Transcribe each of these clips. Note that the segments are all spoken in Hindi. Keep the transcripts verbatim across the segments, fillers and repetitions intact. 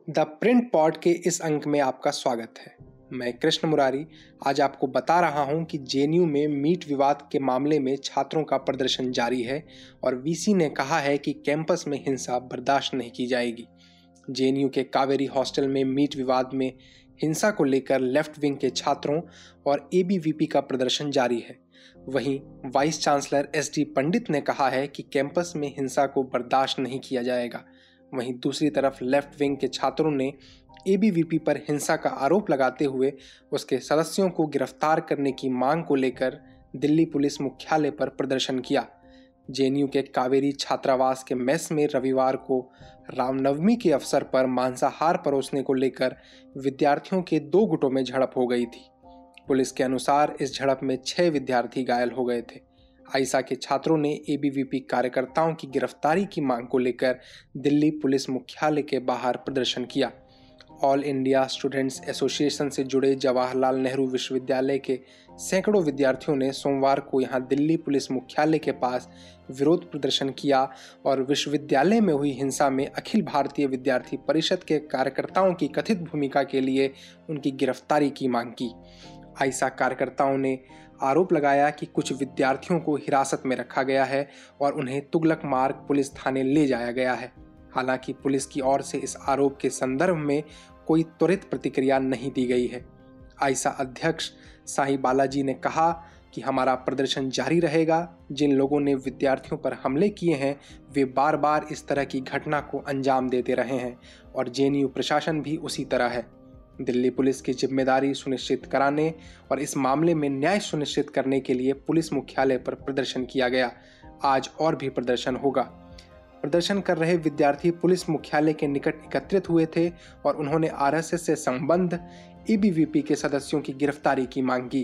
द प्रिंट पॉड के इस अंक में आपका स्वागत है। मैं कृष्ण मुरारी आज आपको बता रहा हूं कि जेएनयू में मीट विवाद के मामले में छात्रों का प्रदर्शन जारी है और वीसी ने कहा है कि कैंपस में हिंसा बर्दाश्त नहीं की जाएगी। जेएनयू के कावेरी हॉस्टल में मीट विवाद में हिंसा को लेकर लेफ्ट विंग के छात्रों और एबीवीपी का प्रदर्शन जारी है। वहीं vice chancellor S D Pandit ने कहा है कि कैंपस में हिंसा को बर्दाश्त नहीं किया जाएगा। वहीं दूसरी तरफ लेफ्ट विंग के छात्रों ने एबीवीपी पर हिंसा का आरोप लगाते हुए उसके सदस्यों को गिरफ्तार करने की मांग को लेकर दिल्ली पुलिस मुख्यालय पर प्रदर्शन किया। जेएनयू के कावेरी छात्रावास के मेस में रविवार को रामनवमी के अवसर पर मांसाहार परोसने को लेकर विद्यार्थियों के दो गुटों में झड़प हो गई थी। पुलिस के अनुसार इस झड़प में छह विद्यार्थी घायल हो गए थे। आइसा के छात्रों ने एबीवीपी कार्यकर्ताओं की गिरफ्तारी की मांग को लेकर दिल्ली पुलिस मुख्यालय के बाहर प्रदर्शन किया। ऑल इंडिया स्टूडेंट्स एसोसिएशन से जुड़े जवाहरलाल नेहरू विश्वविद्यालय के सैकड़ों विद्यार्थियों ने सोमवार को यहां दिल्ली पुलिस मुख्यालय के पास विरोध प्रदर्शन किया और विश्वविद्यालय में हुई हिंसा में अखिल भारतीय विद्यार्थी परिषद के कार्यकर्ताओं की कथित भूमिका के लिए उनकी गिरफ्तारी की मांग की। आइसा कार्यकर्ताओं ने आरोप लगाया कि कुछ विद्यार्थियों को हिरासत में रखा गया है और उन्हें तुगलक मार्ग पुलिस थाने ले जाया गया है। हालांकि पुलिस की ओर से इस आरोप के संदर्भ में कोई त्वरित प्रतिक्रिया नहीं दी गई है। आइसा अध्यक्ष साई बालाजी ने कहा कि हमारा प्रदर्शन जारी रहेगा। जिन लोगों ने विद्यार्थियों पर हमले किए हैं वे बार बार इस तरह की घटना को अंजाम देते रहे हैं और जेएनयू प्रशासन भी उसी तरह है। दिल्ली पुलिस की जिम्मेदारी सुनिश्चित कराने और इस मामले में न्याय सुनिश्चित करने के लिए पुलिस मुख्यालय पर प्रदर्शन किया गया। आज और भी प्रदर्शन होगा। प्रदर्शन कर रहे विद्यार्थी पुलिस मुख्यालय के निकट एकत्रित हुए थे और उन्होंने आरएसएस से संबद्ध एबीवीपी के सदस्यों की गिरफ्तारी की मांग की।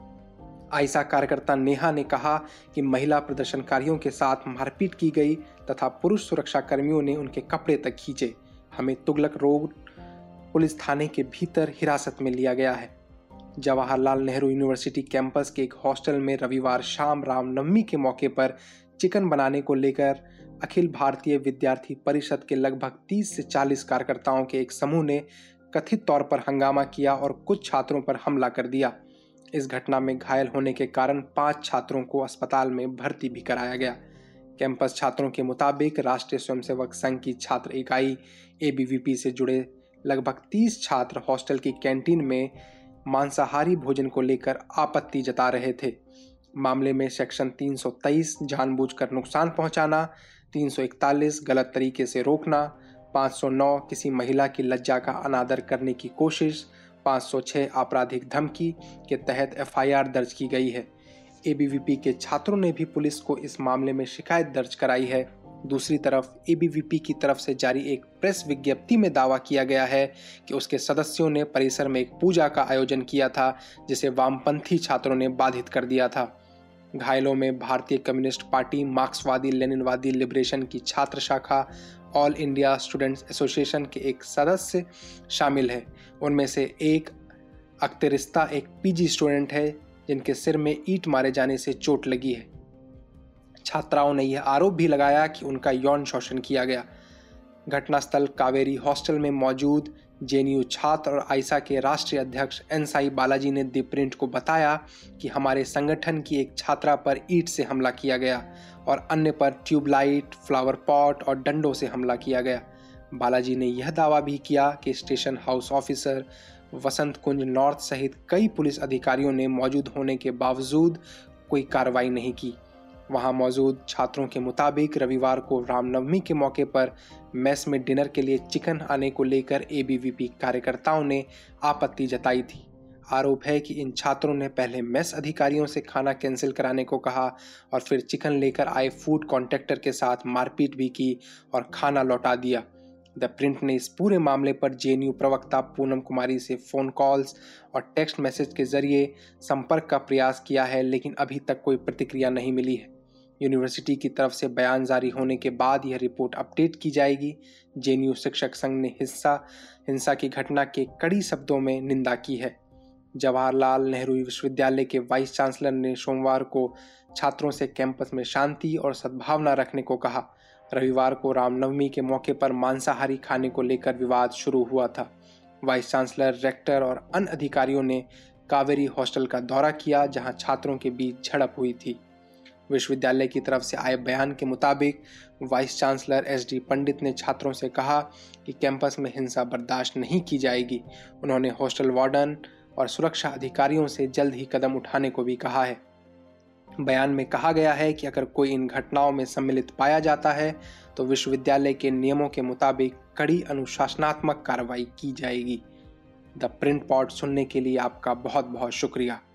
आइसा कार्यकर्ता नेहा ने कहा कि महिला प्रदर्शनकारियों के साथ मारपीट की गई तथा पुरुष सुरक्षा कर्मियों ने उनके कपड़े तक खींचे। हमें तुगलक रोड पुलिस थाने के भीतर हिरासत में लिया गया है। जवाहरलाल नेहरू यूनिवर्सिटी कैंपस के एक हॉस्टल में रविवार शाम रामनवमी के मौके पर चिकन बनाने को लेकर अखिल भारतीय विद्यार्थी परिषद के लगभग तीस से चालीस कार्यकर्ताओं के एक समूह ने कथित तौर पर हंगामा किया और कुछ छात्रों पर हमला कर दिया। इस घटना में घायल होने के कारण पांच छात्रों को अस्पताल में भर्ती भी कराया गया। कैंपस छात्रों के मुताबिक राष्ट्रीय स्वयंसेवक संघ की छात्र इकाई एबीवीपी से जुड़े लगभग तीस छात्र हॉस्टल की कैंटीन में मांसाहारी भोजन को लेकर आपत्ति जता रहे थे। मामले में सेक्शन तीन सौ तेईस जानबूझकर नुकसान पहुंचाना, तीन सौ इकतालीस गलत तरीके से रोकना, पाँच सौ नौ किसी महिला की लज्जा का अनादर करने की कोशिश, पाँच सौ छह आपराधिक धमकी के तहत एफआईआर दर्ज की गई है। एबीवीपी के छात्रों ने भी पुलिस को इस मामले में शिकायत दर्ज कराई है। दूसरी तरफ एबीवीपी की तरफ से जारी एक प्रेस विज्ञप्ति में दावा किया गया है कि उसके सदस्यों ने परिसर में एक पूजा का आयोजन किया था जिसे वामपंथी छात्रों ने बाधित कर दिया था। घायलों में भारतीय कम्युनिस्ट पार्टी, मार्क्सवादी लेनिनवादी लिबरेशन की छात्र शाखा, ऑल इंडिया स्टूडेंट्स एसोसिएशन के एक सदस्य शामिल है। उनमें से एक अख्तरिस्ता एक पीजी स्टूडेंट है जिनके सिर में ईंट मारे जाने से चोट लगी है। छात्राओं ने यह आरोप भी लगाया कि उनका यौन शोषण किया गया। घटनास्थल कावेरी हॉस्टल में मौजूद जेएनयू छात्र और आइसा के राष्ट्रीय अध्यक्ष एन साई बालाजी ने द प्रिंट को बताया कि हमारे संगठन की एक छात्रा पर ईंट से हमला किया गया और अन्य पर ट्यूबलाइट, फ्लावर पॉट और डंडों से हमला किया गया। बालाजी ने यह दावा भी किया कि station house officer, Vasant Kunj north सहित कई पुलिस अधिकारियों ने मौजूद होने के बावजूद कोई कार्रवाई नहीं की। वहां मौजूद छात्रों के मुताबिक रविवार को रामनवमी के मौके पर मेस में डिनर के लिए चिकन आने को लेकर एबीवीपी कार्यकर्ताओं ने आपत्ति जताई थी। आरोप है कि इन छात्रों ने पहले मेस अधिकारियों से खाना कैंसिल कराने को कहा और फिर चिकन लेकर आए फूड कॉन्ट्रैक्टर के साथ मारपीट भी की और खाना लौटा दिया। द प्रिंट ने इस पूरे मामले पर जेएनयू प्रवक्ता पूनम कुमारी से फोन कॉल्स और टेक्स्ट मैसेज के जरिए संपर्क का प्रयास किया है, लेकिन अभी तक कोई प्रतिक्रिया नहीं मिली है। यूनिवर्सिटी की तरफ से बयान जारी होने के बाद यह रिपोर्ट अपडेट की जाएगी। जेएनयू शिक्षक संघ ने हिस्सा हिंसा की घटना के कड़ी शब्दों में निंदा की है। जवाहरलाल नेहरू विश्वविद्यालय के वाइस चांसलर ने सोमवार को छात्रों से कैंपस में शांति और सद्भावना रखने को कहा। रविवार को रामनवमी के मौके पर मांसाहारी खाने को लेकर विवाद शुरू हुआ था। वाइस चांसलर, रेक्टर और अन्य अधिकारियों ने कावेरी हॉस्टल का दौरा किया, जहां छात्रों के बीच झड़प हुई थी। विश्वविद्यालय की तरफ से आए बयान के मुताबिक vice chancellor S D Pandit ने छात्रों से कहा कि कैंपस में हिंसा बर्दाश्त नहीं की जाएगी। उन्होंने हॉस्टल वार्डन और सुरक्षा अधिकारियों से जल्द ही कदम उठाने को भी कहा है। बयान में कहा गया है कि अगर कोई इन घटनाओं में सम्मिलित पाया जाता है तो विश्वविद्यालय के नियमों के मुताबिक कड़ी अनुशासनात्मक कार्रवाई की जाएगी। द प्रिंट पॉड सुनने के लिए आपका बहुत बहुत शुक्रिया।